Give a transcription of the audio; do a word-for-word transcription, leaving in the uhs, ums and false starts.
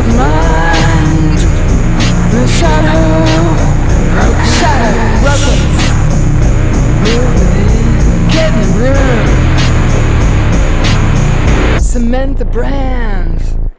of mind. The shadow broken, shadow broken. Moving in, get in the room. Cement the brand.